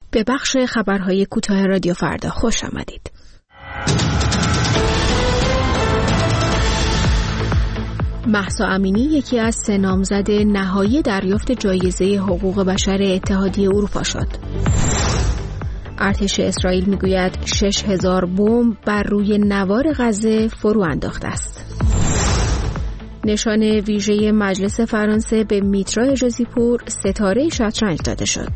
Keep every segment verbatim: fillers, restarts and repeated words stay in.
به بخش خبرهای کوتاه رادیو فردا خوش آمدید. مهسا امینی یکی از سه نامزد نهایی دریافت جایزه حقوق بشر اتحادیه اروپا شد. ارتش اسرائیل میگوید شش هزار بمب بر روی نوار غزه فرو انداخته است. نشان ویژه مجلس فرانسه به میترا اجازی پور ستاره شطرنج داده شد.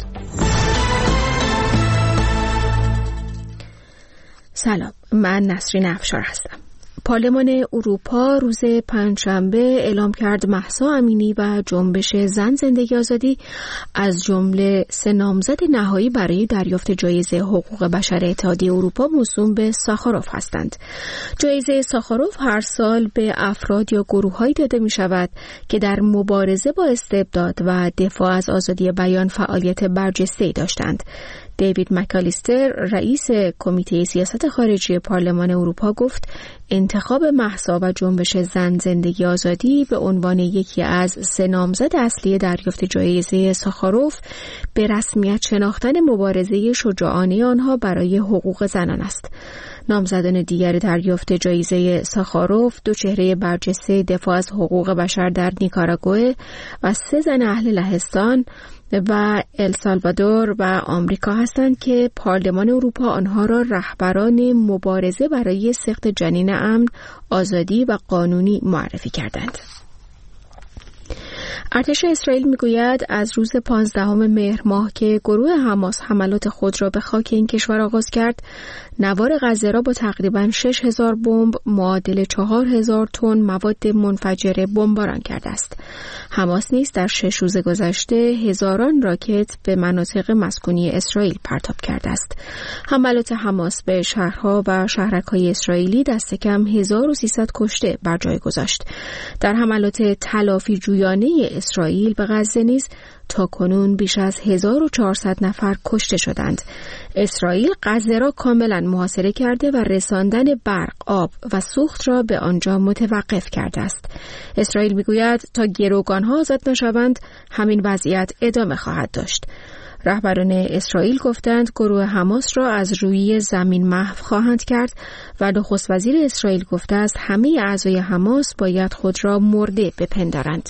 سلام، من نسرین افشار هستم. پارلمان اروپا روز پنجشنبه اعلام کرد مهسا امینی و جنبش زن زندگی آزادی از جمله سه نامزد نهایی برای دریافت جایزه حقوق بشر اتحادیه اروپا موسوم به ساخاروف هستند. جایزه ساخاروف هر سال به افراد یا گروه‌هایی داده می‌شود که در مبارزه با استبداد و دفاع از آزادی بیان فعالیت برجسته‌ای داشتند. دیوید مکالیستر رئیس کمیته سیاست خارجی پارلمان اروپا گفت انتخاب مهسا و جنبش زن زندگی آزادی به عنوان یکی از سه نامزد اصلی دریافت جایزه ساخاروف به رسمیت شناختن مبارزه شجاعانه آنها برای حقوق زنان است. نامزدان دیگر دریافت جایزه ساخاروف دو چهره برجسته دفاع از حقوق بشر در نیکاراگوئه و سه زن اهل لهستان و السالوادور و آمریکا هستند که پارلمان اروپا آنها را رهبران مبارزه برای سقط جنین امن، آزادی و قانونی معرفی کردند. ارتش اسرائیل میگوید از روز پانزدهم مهر ماه که گروه حماس حملات خود را به خاک این کشور آغاز کرد، نوار غزه را با تقریباً شش هزار بمب معادل چهار هزار تن مواد منفجره بمباران کرده است. حماس نیز در شش روز گذشته هزاران راکت به مناطق مسکونی اسرائیل پرتاب کرده است. حملات حماس به شهرها و شهرک‌های اسرائیلی دست کم هزار و سیصد کشته بر جای گذاشت. در حملات تلافی جویانه اسرائیل به غزه نیز تا کنون بیش از هزار و چهارصد نفر کشته شدند. اسرائیل غزه را کاملا محاصره کرده و رساندن برق، آب و سوخت را به آنجا متوقف کرده است. اسرائیل میگوید تا گروگانها آزاد نشوند همین وضعیت ادامه خواهد داشت. رهبران اسرائیل گفتند گروه حماس را از روی زمین محو خواهند کرد و نخست وزیر اسرائیل گفته است همه اعضای حماس باید خود را مرده بپندارند.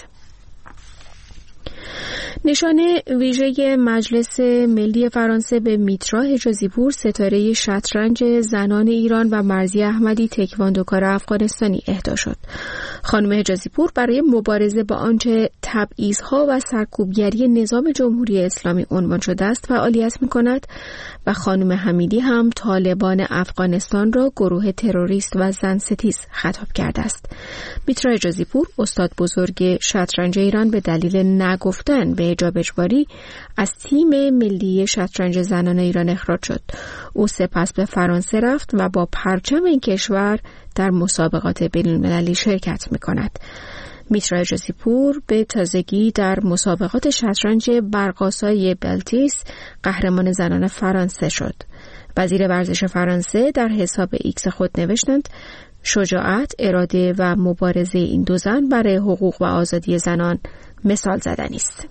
نشان ویژه مجلس ملی فرانسه به میترا حجازی پور ستاره شطرنج زنان ایران و مرضیه احمدی تکواندوکار افغانستانی اهدا شد. خانم حجازی پور برای مبارزه با آنچه تبعیض‌ها و سرکوبگری نظام جمهوری اسلامی عنوان شده است فعالیت می‌کند و خانم حمیدی هم طالبان افغانستان را گروه تروریست و زن ستیز خطاب کرده است. میترا حجازی پور استاد بزرگ شطرنج ایران به دلیل نگفتن به حجاب اجباری از تیم ملی شطرنج زنان ایران اخراج شد. او سپس به فرانسه رفت و با پرچم این کشور در مسابقات بین‌المللی شرکت می‌کند. میترا حجازی پور به تازگی در مسابقات شطرنج برق‌آسای بلتیس قهرمان زنان فرانسه شد. وزیر ورزش فرانسه در حساب ایکس خود نوشتند شجاعت، اراده و مبارزه این دو زن برای حقوق و آزادی زنان مثال زدنی است.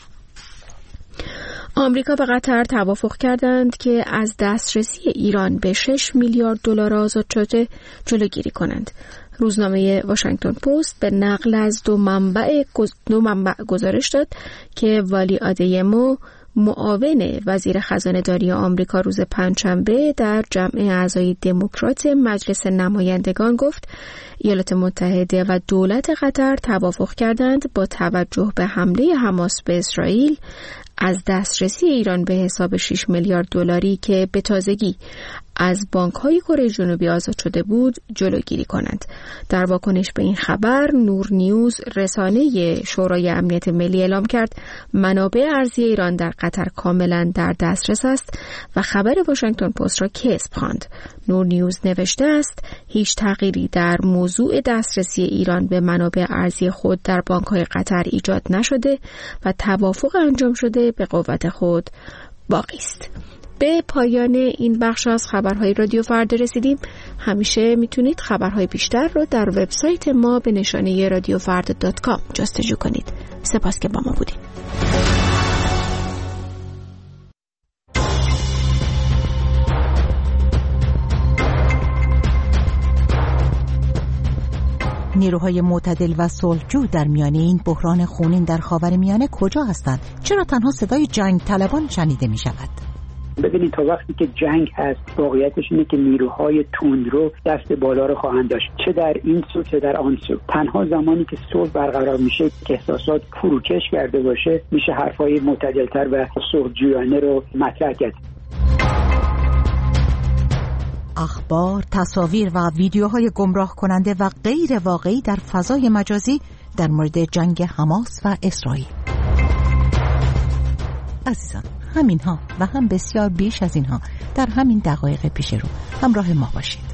آمریکا و قطر توافق کردند که از دسترسی ایران به شش میلیارد دلار آزاد شده جلوگیری کنند. روزنامه واشنگتن پست به نقل از دو منبع دو منبع گزارش داد که والی آدیمو معاون وزیر خزانه داری آمریکا روز پنجشنبه در جمع اعضای دموکرات مجلس نمایندگان گفت ایالات متحده و دولت قطر توافق کردند با توجه به حمله حماس به اسرائیل از دسترسی ایران به حساب شش میلیارد دلاری که به تازگی از بانک‌های کره جنوبی آزاد شده بود جلوگیری کنند. در واکنش به این خبر نور نیوز رسانه شورای امنیت ملی اعلام کرد منابع ارزی ایران در قطر کاملا در دسترس است و خبر واشنگتن پست را کذب خواند. نور نیوز نوشته است هیچ تغییری در موضوع دسترسی ایران به منابع ارزی خود در بانک‌های قطر ایجاد نشده و توافق انجام شده به قوت خود باقی است. به پایان این بخش از خبرهای رادیو فردا رسیدیم. همیشه میتونید خبرهای بیشتر رو در وبسایت ما به نشانه رادیو فردا دات کام جستجو کنید. سپاس که با ما بودید. نیروهای معتدل و صلحجو در میانه این بحران خونین در خاورمیانه کجا هستند؟ چرا تنها صدای جنگ طلبان شنیده می شود؟ ببینید تا وقتی که جنگ هست واقعیتش اینه که نیروهای تندرو دست بالا رو خواهند داشت، چه در این سو چه در آن سو. تنها زمانی که صلح برقرار میشه که احساسات فروکش کرده باشه میشه حرفای معتدلتر و صلحجویانه رو مطرح کرد. اخبار، تصاویر و ویدیوهای گمراه کننده و غیر واقعی در فضای مجازی در مورد جنگ حماس و اسرائیل. عزیزان، همینها و هم بسیار بیش از اینها در همین دقایق پیش رو همراه ما باشید.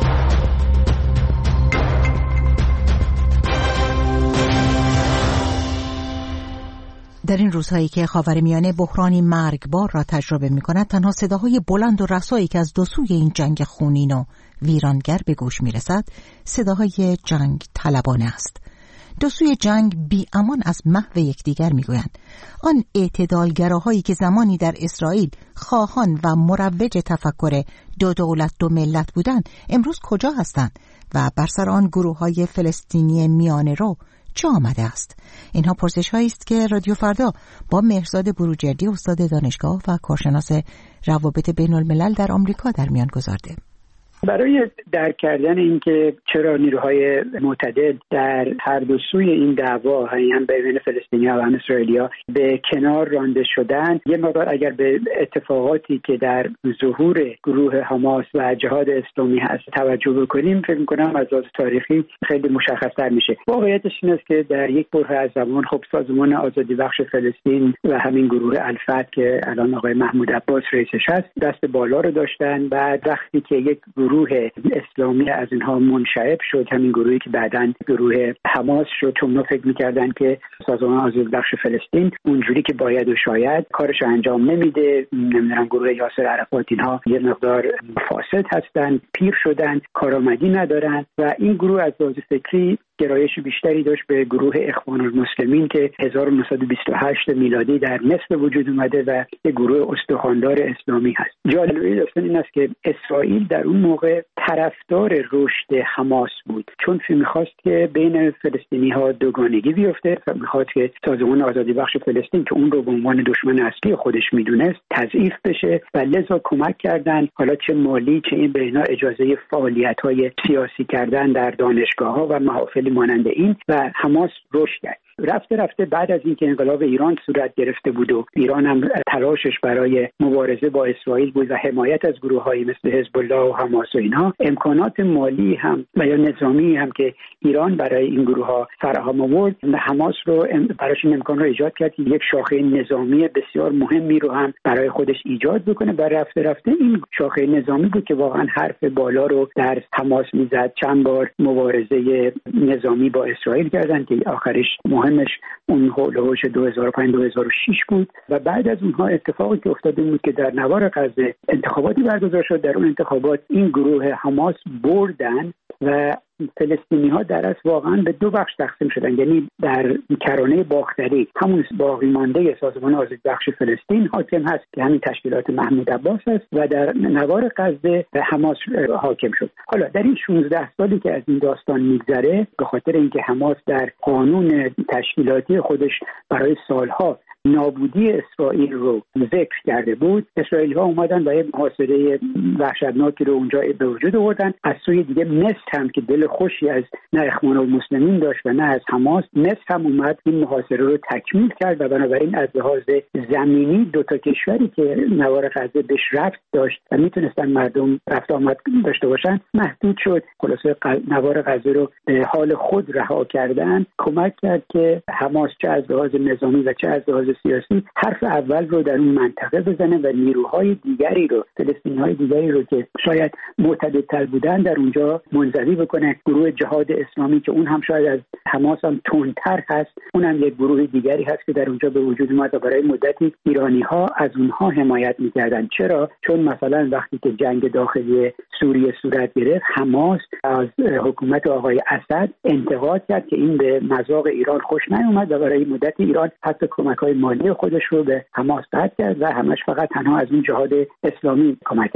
در این روزهایی که خاورمیانه بحرانی مرگبار را تجربه می‌کند، تنها صداهای بلند و رسایی که از دو سوی این جنگ خونین و ویرانگر به گوش می‌رسد، صداهای جنگ طلبانه است. دو سوی جنگ بی امان از محو یکدیگر میگویند. آن اعتدالگراهایی که زمانی در اسرائیل خواهان و مروج تفکر دو دولت دو ملت بودند، امروز کجا هستند و بر سر آن گروه‌های فلسطینی میانه رو چه آمده است؟ اینها پرسش هایی است که رادیو فردا با مهرزاد بروجردی، استاد دانشگاه و کارشناس روابط بین الملل در آمریکا در میان گذارده. برای درک کردن اینکه چرا نیروهای معتدل در هر دو سوی این دعوا، هم بین فلسطینی‌ها و هم اسرائیلی‌ها، به کنار رانده شدن، یه مقدار اگر به اتفاقاتی که در ظهور گروه حماس و جهاد اسلامی هست توجه بکنیم، فکر می‌کنم از لحاظ تاریخی خیلی مشخص‌تر میشه. واقعیتش این است که در یک بره از زمان خب سازمان آزادی بخش فلسطین و همین گروه الفتح که الان آقای محمود عباس رئیسش هست دست بالا رو داشتن. بعد وقتی که یک گروه اسلامی از اینها منشعب شد، همین گروهی که بعداً گروه حماس شد، چون اونا فکر می‌کردن که سازمان آزادی بخش فلسطین اونجوری که باید و شاید کارش انجام نمیده، نمیدونم گروه یاسر عرفات اینها یه مقدار فاسد هستن، پیر شدن، کارآمدی ندارن و این گروه از لحاظ فکری گرایش بیشتری داشت به گروه اخوان المسلمین که هزار و نهصد و بیست و هشت میلادی در مصر وجود اومده و یک گروه استخواندار اسلامی هست. جالبه داستان این است که اسرائیل در اون موقع طرفدار رشد حماس بود، چون می‌خواست که بین فلسطینی‌ها دوگانگی بیفته و می‌خواست که سازمان آزادی بخش فلسطین که اون رو به عنوان دشمن اصلی خودش می‌دونست تضعیف بشه و لذا کمک کردن، حالا چه مالی چه این به اینا اجازه فعالیت‌های سیاسی کردن در دانشگاه‌ها و محافل مانند این و حماس رشد کرد. رفته رفته بعد از اینکه انقلاب ایران صورت گرفته بود و ایران هم تلاشش برای مبارزه با اسرائیل بود و حمایت از گروه‌هایی مثل حزب الله و حماس و اینها، امکانات مالی هم و یا نظامی هم که ایران برای این گروه‌ها فراهم آورد، حماس رو براش این امکان رو ایجاد کرد که یک شاخه نظامی بسیار مهمی رو هم برای خودش ایجاد بکنه. و رفته رفته این شاخه نظامی بود که واقعا حرف بالا رو در حماس میزد. چند بار مبارزه نظامی با اسرائیل کردن که آخرش مهمش اون هولوش دو هزار و پنج دو هزار و شش بود و بعد از اونها اتفاقی که افتاده بود که در نوار غزه انتخاباتی برگزار شد. در اون انتخابات این گروه حماس بردن و فلسطینی‌ها در اصل واقعا به دو بخش تقسیم شدن، یعنی در کرانه باختری همون باقی مانده سازمان آزادی بخش فلسطین حاکم هست که همین تشکیلات محمود عباس است و در نوار غزه حماس حاکم شد. حالا در این شانزده سالی که از این داستان میگذره، به خاطر اینکه حماس در قانون تشکیلاتی خودش برای سالها نابودی اسرائیل رو ذکر کرده بود، اسرائیلی‌ها اومدن و یه محاصره وحشتناکی رو اونجا به وجود آوردن. از سوی دیگه مصر هم که دل خوشی از نه اخوان المسلمین داشت و نه از حماس، مصر هم اومد این محاصره رو تکمیل کرد و بنابراین از لحاظ زمینی دو تا کشوری که نوار غزه بهش رفت داشت و میتونستن مردم رفت آمد داشته باشن محدود شد. خلاصه نوار غزه رو به حال خود رها کردن، کمک کرد که حماس چه از لحاظ نظامی و چه از لحاظ سیاسی حرف اول رو در اون منطقه بزنه و نیروهای دیگری رو، فلسطینی‌های دیگری رو که شاید معتدل‌تر بودن در اونجا منزوی بکنه. گروه جهاد اسلامی که اون هم شاید از حماس هم تندتر هست، اون هم یک گروه دیگری هست که در اونجا به وجود اومد و برای مدتی ایرانی‌ها از اونها حمایت می‌کردن. چرا؟ چون مثلا وقتی که جنگ داخلی سوریه صورت گرفت، حماس از حکومت آقای اسد انتقاد کرد که این به مذاق ایران خوش نیامد و برای مدتی ایران حتی کمک‌های مالی خودش رو به حماس قطع کرد و همش فقط تنها از اون جهاد اسلامی کمک کرد.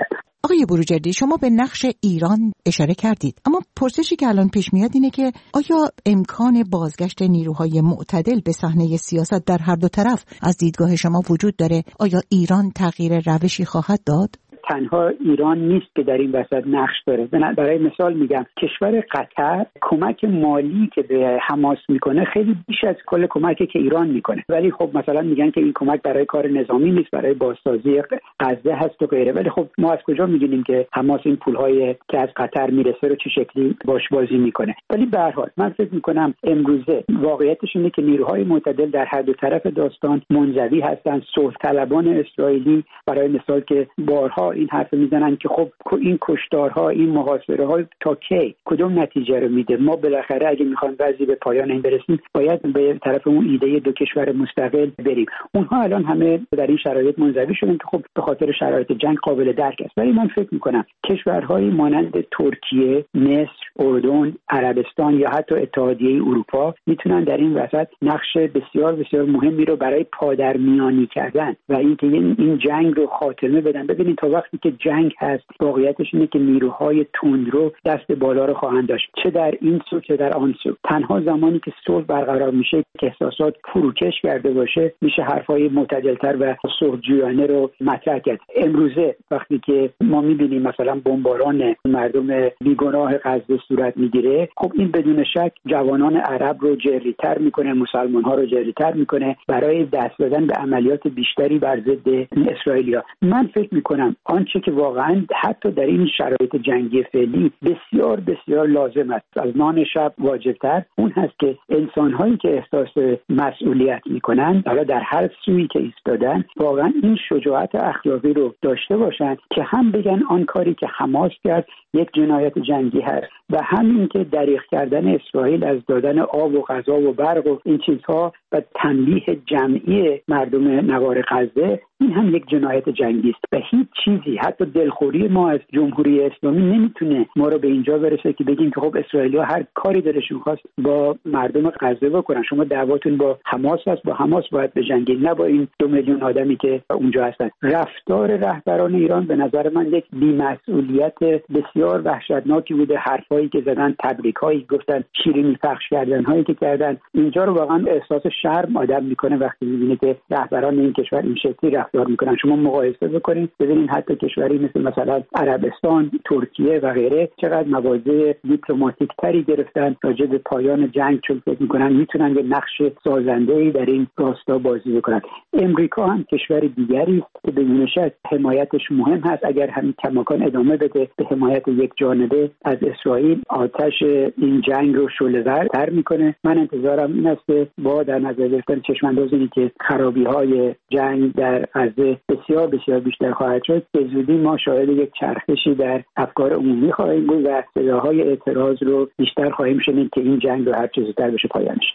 آقای بروجردی، شما به نقش ایران اشاره کردید، اما پرسشی که الان پیش میاد اینه که آیا امکان بازگشت نیروهای معتدل به صحنه سیاست در هر دو طرف از دیدگاه شما وجود داره؟ آیا ایران تغییر روشی خواهد داد؟ تنها ایران نیست که در این وسط نقش داره. برای مثال میگم کشور قطر کمک مالی که به حماس میکنه خیلی بیش از کل کمکی که ایران میکنه، ولی خب مثلا میگن که این کمک برای کار نظامی نیست، برای بازسازی غزه هست و غیره. ولی خب ما از کجا میدونیم که حماس این پولهای که از قطر میرسه رو چه شکلی باش بازی میکنه؟ ولی به هر حال من فکر میکنم امروزه واقعیتش اینه که نیروهای معتدل در هر دو طرف داستان منزوی هستن. صلح طلبان اسرائیلی برای مثال که بارها این حرف میزنن که خب این کشتارها، این محاصره ها تا کی کدوم نتیجه رو میده؟ ما بالاخره اگه میخوان وضعی به پایان این برسیم باید به طرف اون ایده دو کشور مستقل بریم. اونها الان همه در این شرایط منزوی شدن که خب به خاطر شرایط جنگ قابل درک است. ولی من فکر میکنم کشورهای مانند ترکیه، مصر، اردن، عربستان یا حتی اتحادیه اروپا میتونن در این وسط نقش بسیار بسیار مهمی رو برای پادرمیانی کردن و اینکه این جنگ رو خاتمه بدن. ببینید تا وقتی که جنگ هست واقعیتش اینه که نیروهای تندرو دست بالا رو خواهند داشت، چه در این سو چه در آن سو. تنها زمانی که صلح برقرار میشه که احساسات فروکش کرده باشه میشه حرفای معتدلتر و صلحجویانه رو مطرح کرد. امروزه وقتی که ما میبینیم مثلا بمباران مردم بیگناه غزه صورت میگیره، خب این بدون شک جوانان عرب رو جری‌تر میکنه، مسلمان ها رو جری‌تر میکنه برای دست دادن به عملیات بیشتری بر ضد اسرائیلیا. من فکر میکنم آنچه که واقعا حتی در این شرایط جنگی فعلی بسیار بسیار لازم است، از نان شب واجبتر، اون هست که انسان‌هایی که احساس مسئولیت میکنن، حالا در هر سویی که ایستادن، واقعا این شجاعت اخلاقی رو داشته باشن که هم بگن آن کاری که حماس کرد یک جنایت جنگی هست و همین که دریغ کردن اسرائیل از دادن آب و غذا و برق و این چیزها و تنبیه جمعی مردم نوار غزه، این هم یک جنایت جنگی است و هیچ چیزی، حتی دلخوری ما از جمهوری اسلامی نمیتونه ما رو به اینجا برسه که بگیم که خب اسرائیلی‌ها هر کاری دلشون خواست با مردم غزه بکنن. شما دعواتون با حماس هست، با حماس باید بجنگید، نه با این دو میلیون آدمی که اونجا هستن. رفتار رهبران ایران به نظر من یک بی‌مسئولیت بسیار وحشتناکی بوده. حرفایی که زدن، تبریکایی گفتن، شیرینی پخش کردن‌هایی که کردن، اینجا رو واقعا احساس شرم آدم میکنه وقتی میبینه که رهبران این کشور این شکلی رفتار میکنن. شما مقایسه بکنید ببینید حتی کشوری مثل مثلا عربستان، ترکیه و غیره چقدر مواضع دیپلماتیک تری گرفتن راجع به پایان جنگ، چون فکر میکنن میتونن یه نقش سازنده‌ای در این راستا بازی بکنن. امریکا هم کشور دیگری است که بدون شک حمایتش مهم هست. اگر همین کماکان ادامه بده به حمایت یک جانبه از اسرائیل، آتش این جنگ رو شعله‌ورتر میکنه. من انتظارم این است که با در نظر گرفتن چشم‌انداز اینه که خرابی‌های جنگ در غزه بسیار بسیار بیشتر خواهد شد، به زودی ما شاهد یک چرخشی در افکار عمومی خواهیم بود و صداهای اعتراض رو بیشتر خواهیم شنید که این جنگ رو هر چه زودتر بشه پایانش.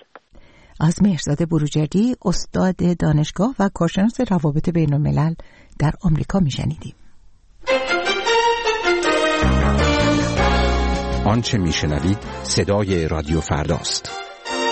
از مهرزاد بروجردی، استاد دانشگاه و کارشناس روابط بین الملل در آمریکا میشنیدیم. آنچه میشنوید صدای رادیو فرداست.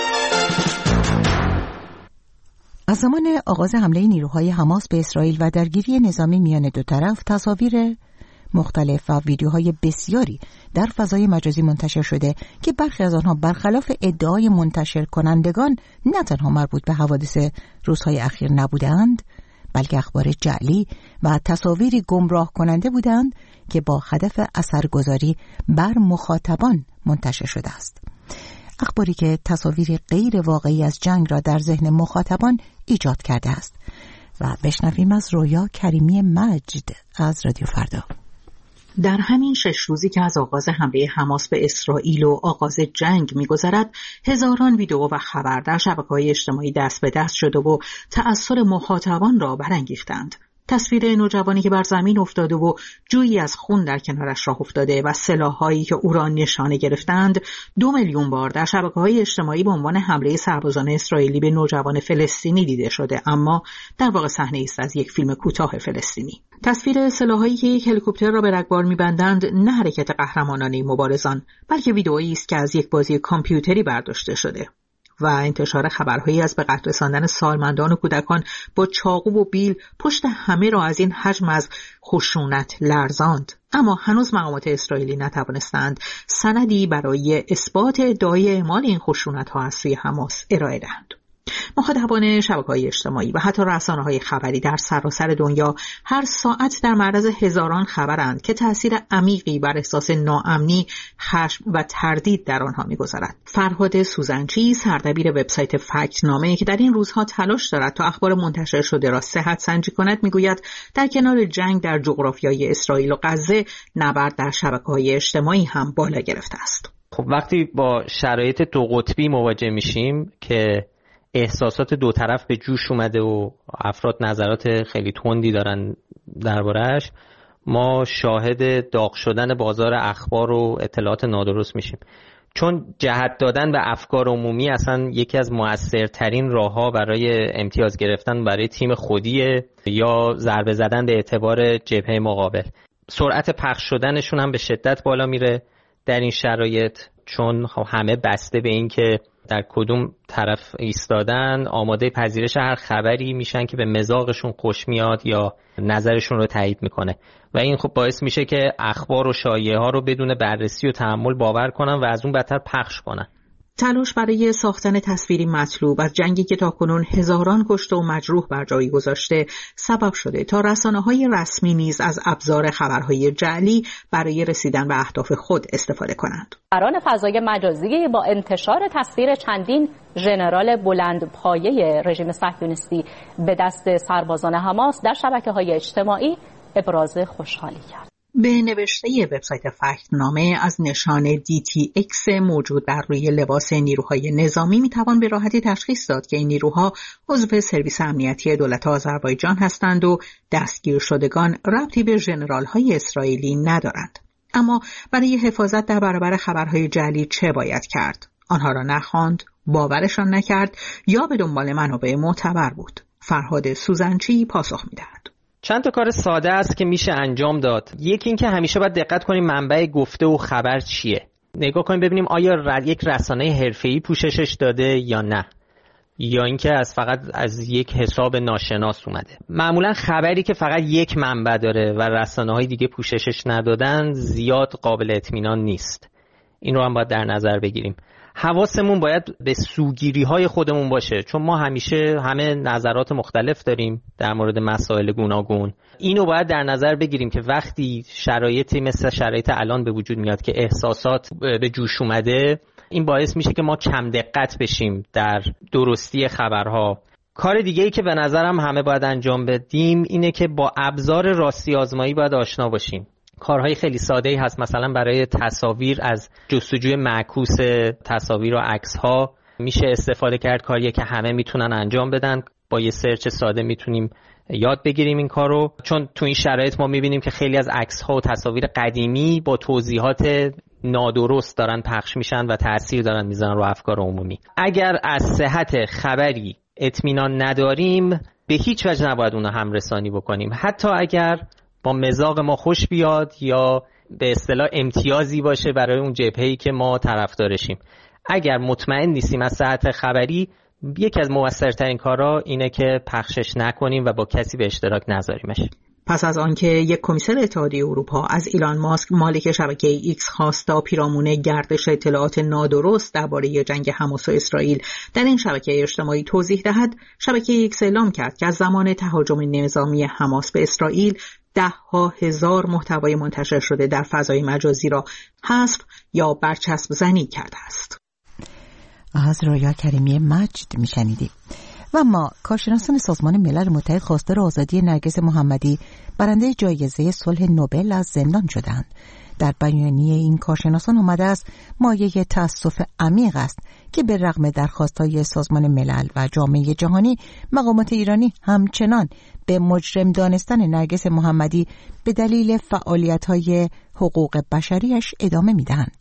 از زمان آغاز حمله نیروهای حماس به اسرائیل و درگیری نظامی میان دو طرف، تصاویر مختلف و ویدیوهای بسیاری در فضای مجازی منتشر شده که برخی از آنها برخلاف ادعای منتشر کنندگان نه تنها مربوط به حوادث روزهای اخیر نبودند، بلکه اخبار جعلی و تصاویری گمراه کننده بودند که با هدف اثرگذاری بر مخاطبان منتشر شده است. اخباری که تصاویری غیر واقعی از جنگ را در ذهن مخاطبان ایجاد کرده است. و بشنویم از رویا کریمی مجد از رادیو فردا. در همین شش روزی که از آغاز حمله حماس به اسرائیل و آغاز جنگ می‌گذرد، هزاران ویدیو و خبر در شبکه‌های اجتماعی دست به دست شده و تأثیر مخاطبان را برانگیختند. تصویر نوجوانی که بر زمین افتاده و جویی از خون در کنارش راه افتاده و سلاح‌هایی که او را نشانه گرفتند دو میلیون بار در شبکه‌های اجتماعی به عنوان حمله سربازان اسرائیلی به نوجوان فلسطینی دیده شده، اما در واقع صحنه‌ای است از یک فیلم کوتاه فلسطینی. تصویر سلاح‌هایی که یک هلیکوپتر را به رگبار می‌بندند نه حرکت قهرمانانه مبارزان، بلکه ویدئویی است که از یک بازی کامپیوتری برداشته شده. و انتشار خبرهایی از به قتل رساندن سالمندان و کودکان با چاقو و بیل پشت همه را از این حجم از خشونت لرزاند. اما هنوز مقامات اسرائیلی نتوانستند سندی برای اثبات ادعای اعمال این خشونت‌ها از سوی حماس ارائه دهند. مخاطبان شبکه‌های اجتماعی و حتی رسانه‌های خبری در سراسر دنیا هر ساعت در معرض هزاران خبرند که تأثیر عمیقی بر احساس ناامنی، خشم و تردید در آنها می‌گذارد. فرهاد سوزنچی، سردبیر وبسایت فکت‌نامه که در این روزها تلاش دارد تا اخبار منتشر شده را صحت سنجی کند، می‌گوید در کنار جنگ در جغرافیای اسرائیل و غزه، نبرد در شبکه‌های اجتماعی هم بالا گرفته است. خب وقتی با شرایط دو قطبی مواجه میشیم که احساسات دو طرف به جوش اومده و افراد نظرات خیلی تندی دارن درباره‌اش، ما شاهد داغ شدن بازار اخبار و اطلاعات نادرست میشیم. چون جهت دادن به افکار عمومی اصلا یکی از مؤثرترین راه‌ها برای امتیاز گرفتن برای تیم خودیه یا ضربه زدن به اعتبار جبهه مقابل. سرعت پخش شدنشون هم به شدت بالا میره در این شرایط، چون همه بسته به این که در کدوم طرف ایستادن آماده پذیرش هر خبری میشن که به مزاقشون خوش میاد یا نظرشون رو تایید میکنه و این خب باعث میشه که اخبار و شایعه ها رو بدون بررسی و تأمل باور کنن و از اون بدتر پخش کنن. تلاش برای ساختن تصویری مطلوب از جنگی که تاکنون هزاران کشته و مجروح بر جای گذاشته سبب شده تا رسانه‌های رسمی نیز از ابزار خبرهای جعلی برای رسیدن به اهداف خود استفاده کنند. سران فضای مجازی با انتشار تصویر چندین ژنرال بلندپایه رژیم صهیونیستی به دست سربازان حماس در شبکه‌های اجتماعی ابراز خوشحالی کرد. به نوشته وبسایت فکت‌نامه از نشان دی تی ایکس موجود بر روی لباس نیروهای نظامی میتوان به راحتی تشخیص داد که این نیروها عضو سرویس امنیتی دولت آذربایجان هستند و دستگیر شدگان ربطی به ژنرال‌های اسرائیلی ندارند. اما برای حفاظت در برابر خبرهای جعلی چه باید کرد؟ آنها را نخواند، باورشان نکرد یا به دنبال منابع معتبر بود؟ فرهاد سوزنچی پاسخ می‌دهد. چند تا کار ساده است که میشه انجام داد. یکی این که همیشه باید دقت کنیم منبع گفته و خبر چیه. نگاه کنیم ببینیم آیا یک رسانه حرفه‌ای پوششش داده یا نه، یا اینکه از فقط از یک حساب ناشناس اومده. معمولا خبری که فقط یک منبع داره و رسانه‌های دیگه پوششش ندادن زیاد قابل اطمینان نیست. این رو هم باید در نظر بگیریم. حواسمون باید به سوگیری‌های خودمون باشه، چون ما همیشه همه نظرات مختلف داریم در مورد مسائل گوناگون. اینو باید در نظر بگیریم که وقتی شرایطی مثل شرایط الان به وجود میاد که احساسات به جوش اومده، این باعث میشه که ما کم دقت بشیم در درستی خبرها. کار دیگه‌ای که به نظرم همه باید انجام بدیم اینه که با ابزار راستی آزمایی باید آشنا باشیم. کارهای خیلی ساده‌ای هست، مثلا برای تصاویر از جستجوی معکوس تصاویر و عکس‌ها میشه استفاده کرد، کاریه که همه میتونن انجام بدن. با یه سرچ ساده میتونیم یاد بگیریم این کارو، چون تو این شرایط ما میبینیم که خیلی از عکس‌ها و تصاویر قدیمی با توضیحات نادرست دارن پخش میشن و تأثیر دارن میذارن رو افکار عمومی. اگر از صحت خبری اطمینان نداریم به هیچ وجه نباید اونو همرسانی بکنیم، حتی اگر با مزاق ما خوش بیاد یا به اصطلاح امتیازی باشه برای اون جبهه‌ای که ما طرفدارشیم. اگر مطمئن نیستیم از صحت خبری، یکی از موثرترین کارها اینه که پخشش نکنیم و با کسی به اشتراک نذاریمش. پس از آنکه یک کمیسر اتحادیه اروپا از ایلان ماسک مالک شبکه ایکس خواست تا پیرامون گردش اطلاعات نادرست درباره جنگ حماس و اسرائیل در این شبکه اجتماعی توضیح دهد، شبکه ایکس اعلام کرد که از زمان تهاجم نظامی حماس به اسرائیل ده ها هزار محتوای منتشر شده در فضای مجازی را حذف یا برچسب زنی کرده است. از رویا کریمی مجد میشنیدیم. و ما کارشناسان سازمان ملل متحد خواستار آزادی نرگس محمدی برنده جایزه صلح نوبل از زندان شدند. در بیانیه این کارشناسان آمده است مایه تأسف عمیق است که به رغم درخواست‌های سازمان ملل و جامعه جهانی، مقامات ایرانی همچنان به مجرم دانستن نرگس محمدی به دلیل فعالیت‌های حقوق بشریش ادامه می‌دهند.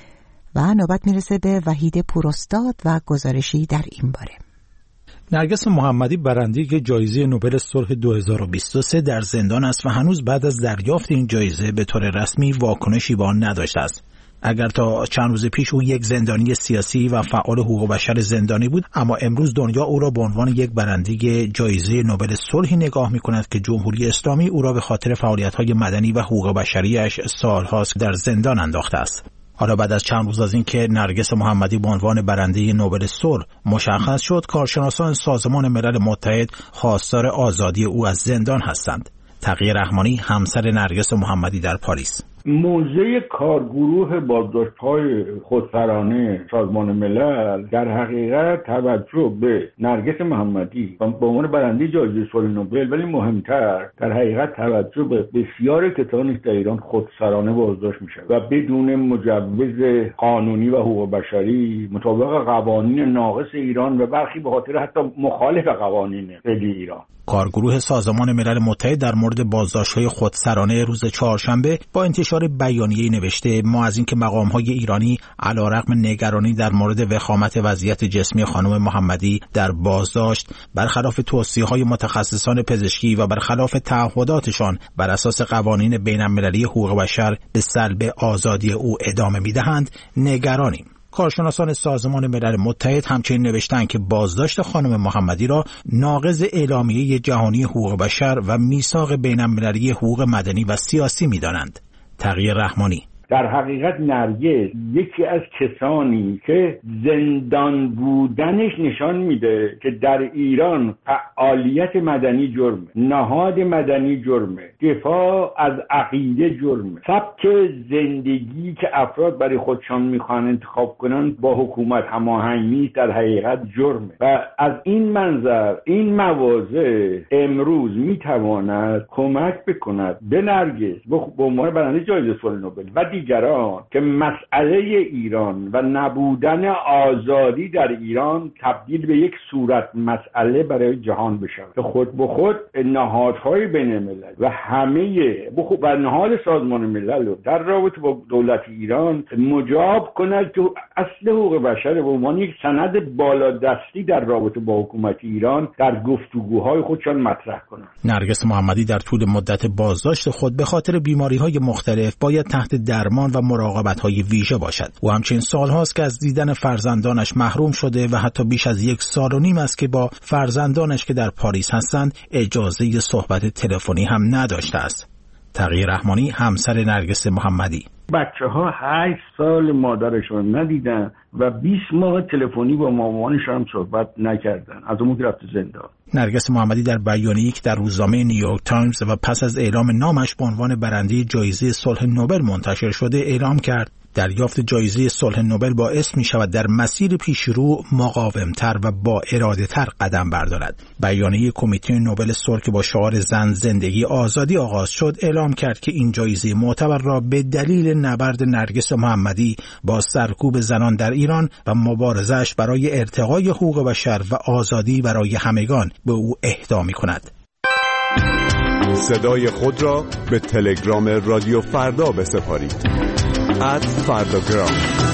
و نوبت میرسه به وحید پوراستاد و گزارشی در این باره. نرگس محمدی برنده جایزه نوبل صلح دو هزار و بیست و سه در زندان است و هنوز بعد از دریافت این جایزه به طور رسمی واکنشی به آن نداشته است. اگر تا چند روز پیش او یک زندانی سیاسی و فعال حقوق بشر زندانی بود، اما امروز دنیا او را به عنوان یک برنده جایزه نوبل صلح نگاه می‌کند که جمهوری اسلامی او را به خاطر فعالیت‌های مدنی و حقوق بشری‌اش سال‌هاست در زندان انداخته است. حالا بعد از چند روز از اینکه نرگس محمدی به عنوان برنده نوبل صلح مشخص شد، کارشناسان سازمان ملل متحد خواستار آزادی او از زندان هستند. تقی رحمانی، همسر نرگس محمدی در پاریس: موضع کارگروه بازداشت‌های خودسرانه سازمان ملل در حقیقت توجه به نرگس محمدی به عنوان برنده جایزه صلح نوبل، ولی مهمتر در حقیقت توجه به بسیار کسانی در ایران خودسرانه بازداشت میشه و بدون مجوز قانونی و حقوق بشری مطابق قوانین ناقص ایران و برخی به خاطر حتی مخالف قوانین فعلی ایران. کارگروه سازمان ملل متحد در مورد بازداشت‌های خودسرانه روز چهارشنبه با انتشار بیانیه‌ای نوشته: ما از اینکه مقام‌های ایرانی علیرغم نگرانی در مورد وخامت وضعیت جسمی خانم محمدی در بازداشت برخلاف توصیه‌های متخصصان پزشکی و برخلاف تعهداتشان بر اساس قوانین بین‌المللی حقوق بشر به سلب آزادی او ادامه می‌دهند، نگرانیم. کارشناسان سازمان ملل متحد همچنین نوشتند که بازداشت خانم محمدی را ناقض اعلامیه جهانی حقوق بشر و میثاق بین‌المللی حقوق مدنی و سیاسی می‌دانند. تقی رحمانی: در حقیقت نرگس یکی از کسانی که زندان بودنش نشان میده که در ایران فعالیت مدنی جرمه، نهاد مدنی جرمه، دفاع از عقیده جرمه، سبک زندگی که افراد برای خودشان میخوان انتخاب کنن با حکومت هماهنگ نیست، در حقیقت جرمه. و از این منظر این مواضع امروز میتواند کمک بکند به نرگس به عنوان برنده جایزه صلح نوبل و دیگران که مسئله ایران و نبودن آزادی در ایران تبدیل به یک صورت مسئله برای جهان بشه که خود به خود نهادهای بین الملل و همه و نهاد سازمان ملل رو در رابطه با دولت ایران مجاب کند که اصل حقوق بشر به عنوان یک سند بالادستی در رابطه با حکومت ایران در گفتگوهای خودشان مطرح کنند. نرگس محمدی در طول مدت بازداشت خود به خاطر بیماری‌های مختلف باید تحت درمان و مراقبت‌های ویژه باشد. او همچنین سال‌هاست که از دیدن فرزندانش محروم شده و حتی بیش از یک سال و نیم است که با فرزندانش که در پاریس هستند اجازه صحبت تلفنی هم نداشته است. تقی رحمانی، همسر نرگس محمدی: بچه‌ها هشت سال مادرشون ندیدن و بیست ماه تلفنی با مامانشون هم صحبت نکردن از اون که رفت زندان. نرگس محمدی در بیانیه‌ای که در روزنامه نیویورک تایمز و پس از اعلام نامش به عنوان برنده جایزه صلح نوبل منتشر شده اعلام کرد دریافت جایزه صلح نوبل باعث می شود در مسیر پیشرو مقاومتر و با اراده تر قدم بردارد. بیانیه کمیته نوبل صلح که با شعار زن، زندگی، آزادی آغاز شد اعلام کرد که این جایزه معتبر را به دلیل نبرد نرگس محمدی با سرکوب زنان در ایران و مبارزه‌اش برای ارتقای حقوق بشر و آزادی برای همگان به او اهدا می کند. صدای خود را به تلگرام رادیو فردا بسپارید. ات فرداگرام.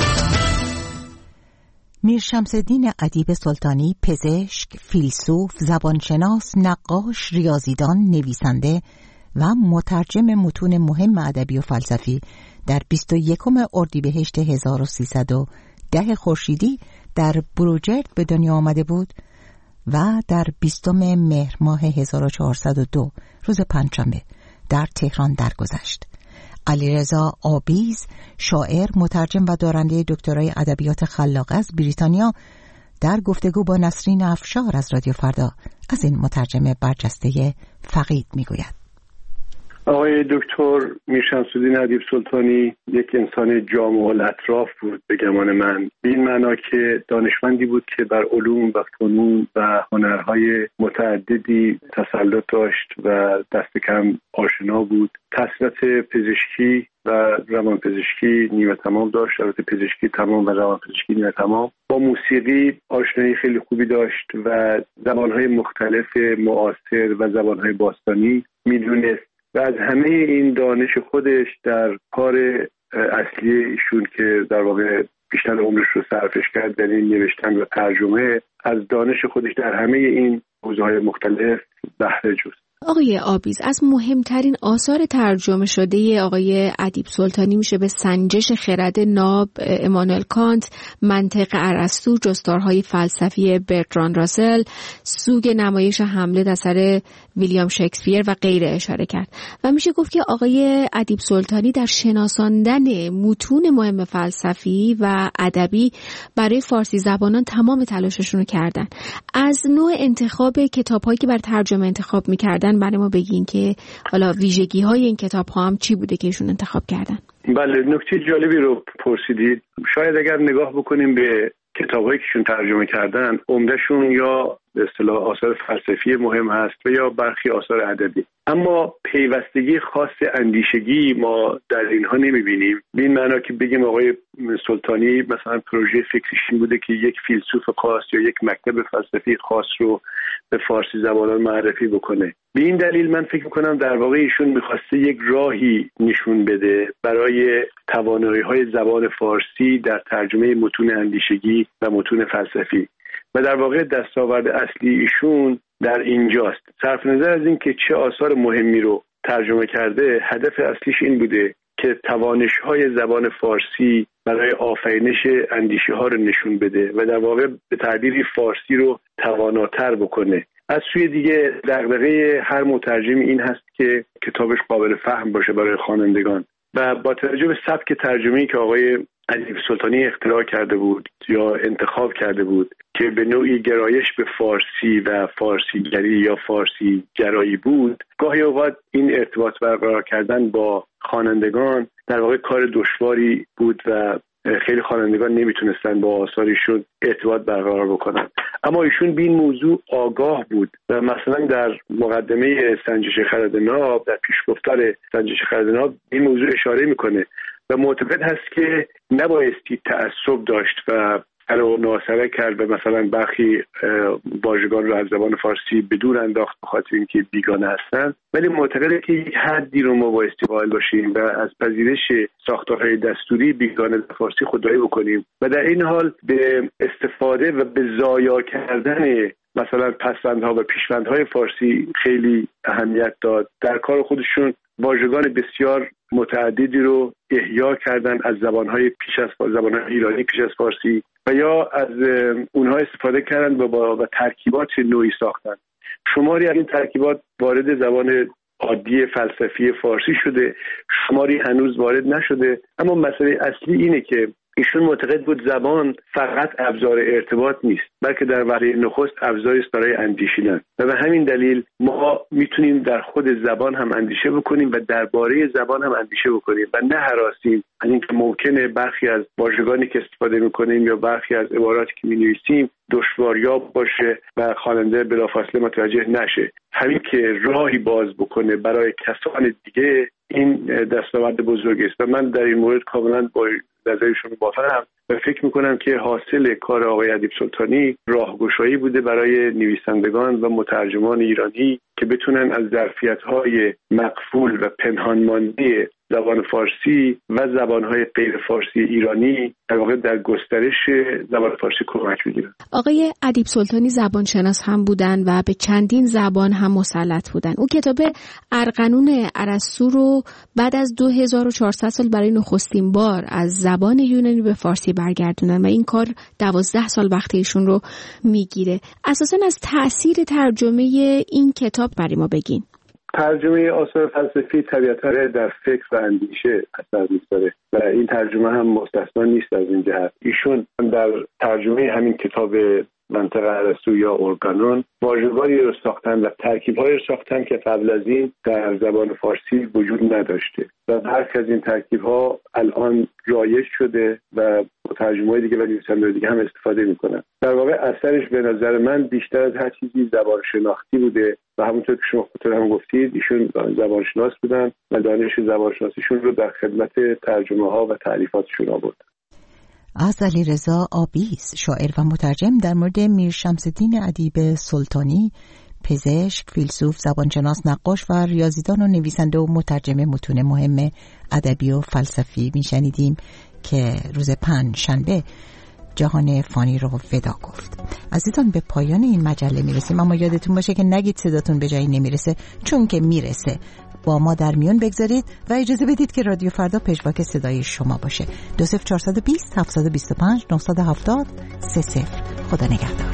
میر شمس‌الدین ادیب سلطانی، پزشک، فیلسوف، زبانشناس، نقاش، ریاضیدان، نویسنده و مترجم متون مهم ادبی و فلسفی در بیست و یکم اردیبهشت هزار و سیصد و ده خورشیدی در بروجرد به دنیا آمده بود و در بیستم مهر ماه هزار و چهارصد و دو روز پنجشنبه در تهران درگذشت. علیرضا آبیز، شاعر، مترجم و دارنده دکترای ادبیات خلاق از بریتانیا، در گفتگو با نسرین افشار از رادیو فردا از این مترجم برجسته فقید میگوید. آقای دکتر میر شمس‌الدین ادیب سلطانی یک انسان جامع الاطراف بود به گمان من، به این معنا که دانشمندی بود که بر علوم و فنون و هنرهای متعددی تسلط داشت و دست کم آشنا بود. تحصیلات پزشکی و روانپزشکی نیمه تمام داشت، البته پزشکی تمام و روانپزشکی نیمه تمام. با موسیقی آشنایی خیلی خوبی داشت و زبانهای مختلف معاصر و زبانهای باستانی میدونست و از همه این دانش خودش در کار اصلی ایشون که در واقع بیشتر عمرش رو صرفش کرد در این نوشتن و ترجمه، از دانش خودش در همه این حوزه‌های مختلف بهره جست. آقای آبیز، از مهمترین آثار ترجمه شده آقای ادیب سلطانی میشه به سنجش خرد ناب امانوئل کانت، منطق ارسطو، جستارهای فلسفی برتراند راسل، سوگ نمایش حملت اثر ویلیام شکسپیر و غیره اشاره کرد. و میشه گفت که آقای ادیب سلطانی در شناساندن متون مهم فلسفی و ادبی برای فارسی زبانان تمام تلاششون رو کردن. از نوع انتخاب کتاب‌هایی که بر ترجمه انتخاب می‌کردن برای ما بگین که حالا ویژگی‌های این کتاب‌ها هم چی بوده که ایشون انتخاب کردن؟ بله، نکته جالبی رو پرسیدید. شاید اگر نگاه بکنیم به کتاب‌هایی که ایشون ترجمه کردن، عمده‌شون یا به اصطلاح آثار فلسفی مهم هست و یا برخی آثار ادبی، اما پیوستگی خاص اندیشگی ما در اینها نمی‌بینیم. به این معنا که بگیم آقای سلطانی مثلا پروژه فکریش این بوده که یک فیلسوف خاص یا یک مکتب فلسفی خاص رو به فارسی زبانان معرفی بکنه. به این دلیل من فکر می‌کنم در واقع ایشون می‌خواسته یک راهی نشون بده برای توانایی‌های زبان فارسی در ترجمه متون اندیشگی و متون فلسفی و در واقع دستاورد اصلی ایشون در اینجاست. صرف نظر از این که چه آثار مهمی رو ترجمه کرده، هدف اصلیش این بوده که توانش‌های زبان فارسی برای آفرینش اندیشه‌ها رو نشون بده و در واقع به تعبیری فارسی رو تواناتر بکنه. از سوی دیگه دغدغه هر مترجم این هست که کتابش قابل فهم باشه برای خوانندگان و با توجه به سبک ترجمه‌ای که آقای ادیب سلطانی اختراع کرده بود یا انتخاب کرده بود که به نوعی گرایش به فارسی و فارسیگری یا فارسی گرایی بود، گاهی اوقات این ارتباط برقرار کردن با خوانندگان در واقع کار دشواری بود و خیلی خوانندگان نمیتونستن با آثارشون ارتباط برقرار بکنن. اما ایشون به این موضوع آگاه بود و مثلا در مقدمه سنجش خرد ناب، در پیشگفتار سنجش خرد ناب این موضوع اشاره میکنه و معتقد هست که نبایستی تعصب داشت و الو ناسره کرد و مثلا برخی واژگان رو از زبان فارسی بدور انداخت به خاطر اینکه بیگانه هستن، ولی معتقده که یک حدی رو ما بایستی قائل باشیم و از پذیرش ساختارهای دستوری بیگانه فارسی خودداری بکنیم و در این حال به استفاده و به ضایع کردن مثلا پسوندها و پیشوندهای فارسی خیلی اهمیت داد. در کار خودشون واژگان بسیار متعددی رو احیا کردن از زبانهای پیش از زبانهای ایرانی پیش از فارسی و یا از اونها استفاده کردن و با و ترکیبات نوعی ساختن. شماری از این ترکیبات وارد زبان عادی فلسفی فارسی شده، شماری هنوز وارد نشده، اما مسئله اصلی اینه که ایشون معتقد بود زبان فقط ابزار ارتباط نیست، بلکه در وهله نخست ابزاری است برای اندیشیدن و به همین دلیل ما میتونیم در خود زبان هم اندیشه بکنیم و درباره زبان هم اندیشه بکنیم و نه هراسیم از اینکه ممکنه برخی از واژگانی که استفاده میکنیم یا برخی از عباراتی که مینویسیم دشواریاب باشه و خواننده بلافاصله متوجه نشه. همین که راهی باز بکنه برای کسان دیگه این دستاورد بزرگی است و من در این مورد کاملا با نظرشون موافقم و فکر میکنم که حاصل کار آقای ادیب سلطانی راهگشایی بوده برای نویسندگان و مترجمان ایرانی که بتونن از ظرفیت‌های مقفول و پنهان مانده زبان فارسی و زبان‌های غیر فارسی ایرانی در واقع در گسترش زبان فارسی کمک بگیرن. آقای ادیب سلطانی زبانشناس هم بودن و به چندین زبان هم مسلط بودن. اون کتاب ارغنون ارسطو رو بعد از دو هزار و چهارصد سال برای نخستین بار از زبان یونانی به فارسی برگردوندن و این کار دوازده سال وقت ایشون رو میگیره. اساساً از تأثیر ترجمه این کتاب برای ما بگین. ترجمه آثار فلسفی طبیعتاً در فکر و اندیشه اثر می‌گذاره و این ترجمه هم مستثنا نیست از این جهت. ایشون در ترجمه همین کتاب منطق ارسطو یا ارگانون واژگانی رو ساختن و ترکیب‌هایی رو ساختن که قبل از این در زبان فارسی وجود نداشته و برخی از این ترکیب‌ها الان رایج شده و ترجمه‌های دیگه و نویسنده‌های دیگه هم استفاده می‌کنن. در واقع اثرش به نظر من بیشتر از هر چیزی زبان شناختی بوده و همونطور که شما خودتون هم گفتید ایشون زبانشناس بودن و دانش زبانشناسیشون رو در خدمت ترجمه‌ها و تألیفاتشون آوردن. از علیرضا آبیز، شاعر و مترجم، در مورد میر شمس الدین ادیب سلطانی، پزشک، فیلسوف، زبانشناس، نقاش و ریاضیدان و نویسنده و مترجم متون مهم ادبی و فلسفی میشنیدیم که روز پنج شنبه جهان فانی رو ودا گفت. عزیزان به پایان این مجله میرسیم، اما یادتون باشه که نگید صداتون به جایی نمیرسه، چون که میرسه. با ما در میون بگذارید و اجازه بدید که رادیو فردا پژواک صدای شما باشه. دو صفر چهارصد و بیست هفتصد و بیست و پنج نهصد و هفتاد سه صفر. خدا نگهدار.